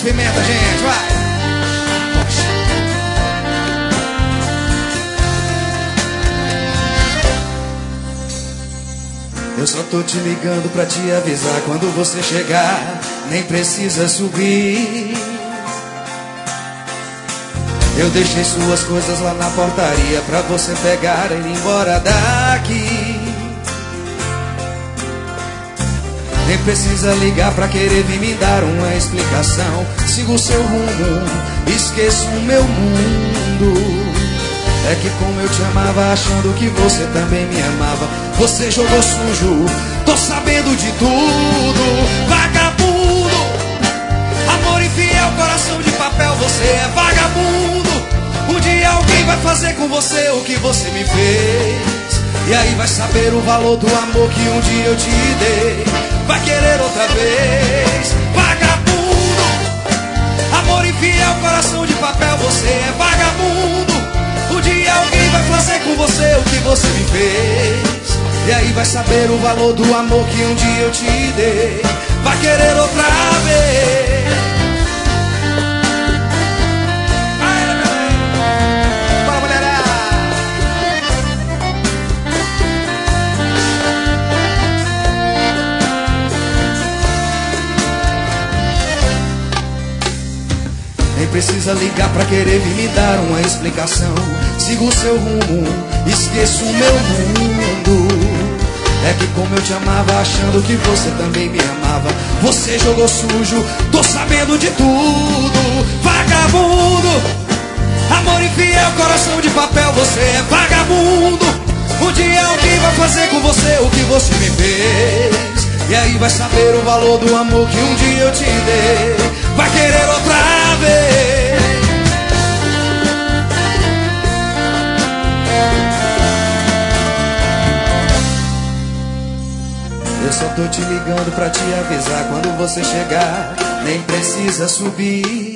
pimenta, gente, vai. Eu só tô te ligando pra te avisar, quando você chegar, nem precisa subir. Eu deixei suas coisas lá na portaria pra você pegar e ir embora daqui. Nem precisa ligar pra querer vir me dar uma explicação. Siga o seu rumo, esqueça o meu mundo. É que como eu te amava, achando que você também me amava, você jogou sujo, tô sabendo de tudo. Vagabundo, amor infiel, coração de papel, você é vagabundo. Um dia alguém vai fazer com você o que você me fez, e aí vai saber o valor do amor que um dia eu te dei. Vai querer outra vez, vagabundo. Amor infiel, coração de papel, você é vagabundo. Um dia alguém vai fazer com você o que você me fez, e aí vai saber o valor do amor que um dia eu te dei. Vai querer outra vez. Bora, mulherada. Nem precisa ligar pra querer vir me dar uma explicação. Siga o seu rumo, esqueça o meu mundo. É que como eu te amava, achando que você também me amava, você jogou sujo, tô sabendo de tudo. Vagabundo, amor infiel, coração de papel, você é vagabundo. Um dia alguém vai fazer com você o que você me fez, e aí vai saber o valor do amor que um dia eu te dei. Vai querer outra vez. Eu só tô te ligando pra te avisar, quando você chegar, nem precisa subir.